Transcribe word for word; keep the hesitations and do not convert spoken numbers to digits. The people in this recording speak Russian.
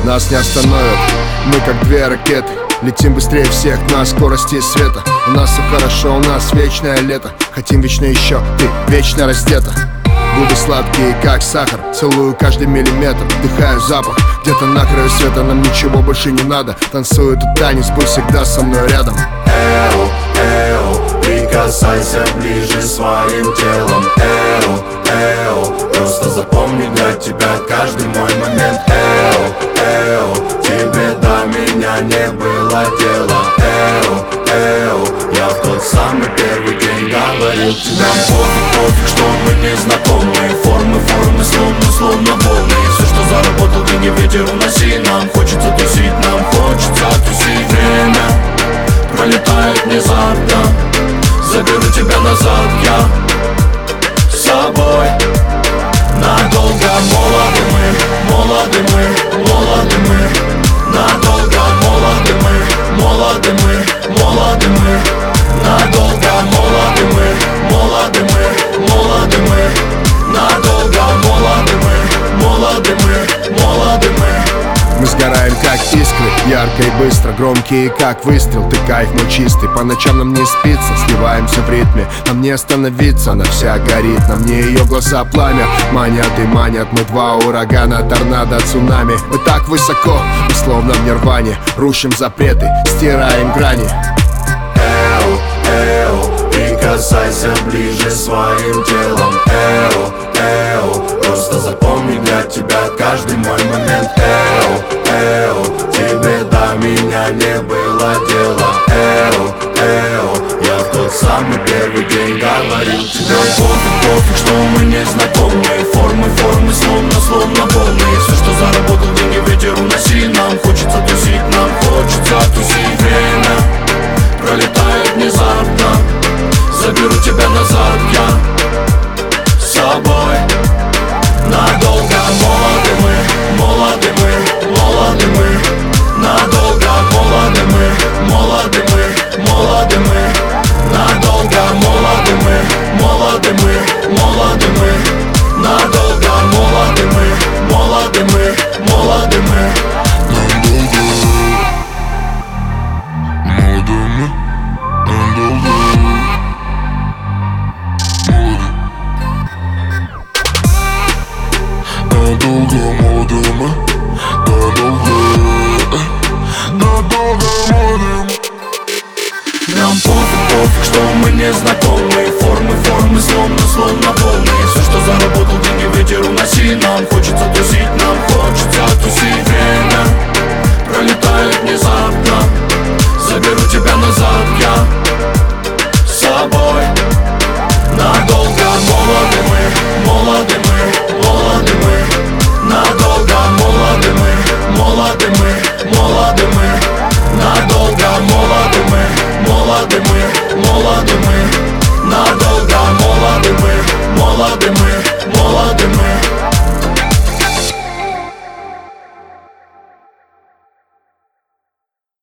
нас не остановят. Мы как две ракеты, летим быстрее всех на скорости света. У нас все хорошо, у нас вечное лето. Хотим вечно еще, ты вечно раздета. Губы сладкие, как сахар, целую каждый миллиметр. Вдыхаю запах, где-то на краю света. Нам ничего больше не надо. Танцую этот танец, будь всегда со мной рядом. Эу, эу, прикасайся ближе своим телом. Эу, эу, просто запомни для тебя каждый мой момент. Эу, эу, тебе до меня не было дела. Эу, эу, я в тот самый первый день говорил тебе. Нам пофиг, пофиг, что мы не знакомы. Формы, формы, словно, словно волны. Все, что заработал, деньги ветер уноси. Нам хочется тусить, нам хочется тусить. Время пролетает внезапно, заберу тебя назад я с собой. Надолго молоды мы, молоды мы, молоды мы. Надолго молоды мы, молоды мы, молоды мы. Надолго молоды мы, молоды мы, молоды мы. Надолго молоды мы, молоды мы, молоды мы. Мы сгораем как искры, ярко и быстро, громкие как выстрел. Ты кайф мой чистый, по ночам нам не спится. Сливаемся в ритме, нам не остановиться. Она вся горит, на мне ее глаза пламя. Манят и манят, мы два урагана, торнадо, цунами. Мы так высоко, мы словно в нирване. Рушим запреты, стираем грани. Эу, эу, прикасайся ближе своим телом. Эу, эу, просто запомни для тебя каждый мой момент. Эу, эу, тебе до меня не было дела. Эу, эу, я в тот самый первый день говорил тебе. Пофиг, пофиг, что мы не знакомы. Формы, формы, словно, словно волны. Все, что заработал, деньги ветер уноси. Нам хочется тусить, нам хочется тусить. Время пролетает внезапно, заберу тебя назад я с собой. Надолго молоды мы, молоды мы, молоды мы. Надолго молоды мы, молоды мы, молоды мы. Надолго молоды мы, молоды мы, молоды мы. Надолго молоды мы, молоды мы, молоды мы. Надолго молоды мы, надолго, надолго молоды. Нам пофиг, пофиг, что мы не знакомы. Формы, формы, словно, словно волны. Все, что заработал, деньги ветер уноси. Нам хочется тусить, нам хочется тусить.